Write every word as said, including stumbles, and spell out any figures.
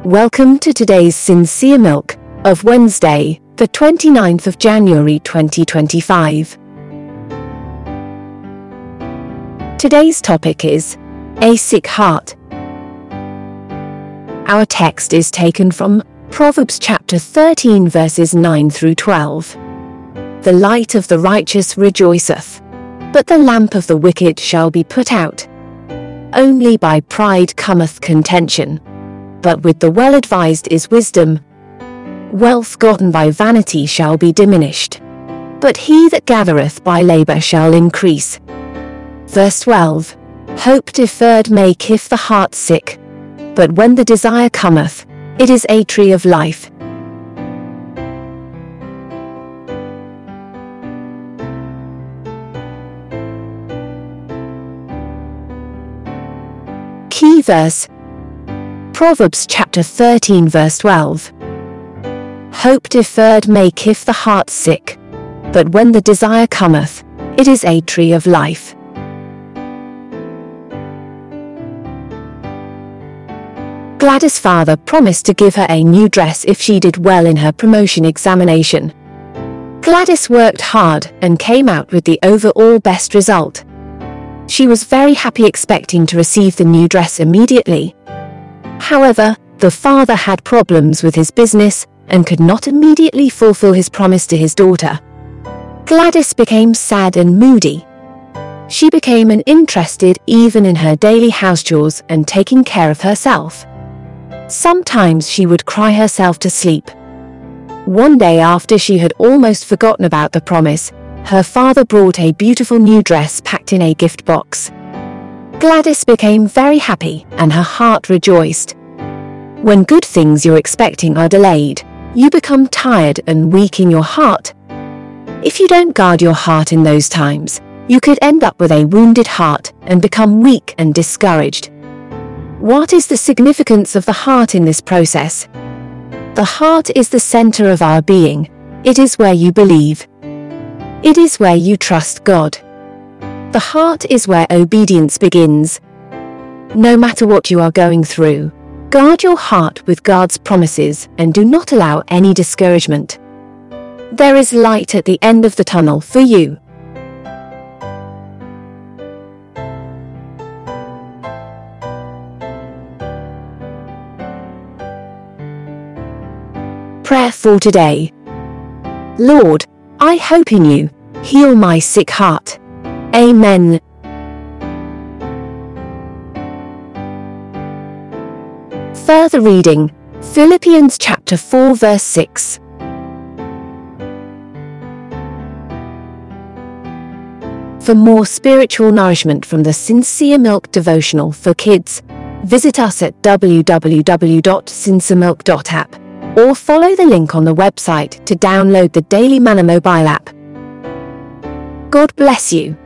Welcome to today's Sincere Milk of Wednesday, the twenty-ninth of January twenty twenty-five. Today's topic is a sick heart. Our text is taken from Proverbs chapter thirteen verses nine through twelve. The light of the righteous rejoiceth, but the lamp of the wicked shall be put out. Only by pride cometh contention, but with the well-advised is wisdom. Wealth gotten by vanity shall be diminished, but he that gathereth by labour shall increase. Verse twelve. Hope deferred maketh the heart sick, but when the desire cometh, it is a tree of life. Key verse: Proverbs chapter thirteen verse twelve. Hope deferred maketh the heart sick, but when the desire cometh, it is a tree of life. Gladys' father promised to give her a new dress if she did well in her promotion examination. Gladys worked hard and came out with the overall best result. She was very happy, expecting to receive the new dress immediately. However, the father had problems with his business and could not immediately fulfill his promise to his daughter. Gladys became sad and moody. She became uninterested even in her daily house chores and taking care of herself. Sometimes she would cry herself to sleep. One day, after she had almost forgotten about the promise, her father brought a beautiful new dress packed in a gift box. Gladys became very happy and her heart rejoiced. When good things you're expecting are delayed, you become tired and weak in your heart. If you don't guard your heart in those times, you could end up with a wounded heart and become weak and discouraged. What is the significance of the heart in this process? The heart is the center of our being. It is where you believe. It is where you trust God. The heart is where obedience begins. No matter what you are going through, guard your heart with God's promises and do not allow any discouragement. There is light at the end of the tunnel for you. Prayer for today. Lord, I hope in you. Heal my sick heart. Amen. Further reading, Philippians chapter four verse six. For more spiritual nourishment from the Sincere Milk devotional for kids, visit us at w w w dot sincere milk dot app or follow the link on the website to download the Daily Manna mobile app. God bless you.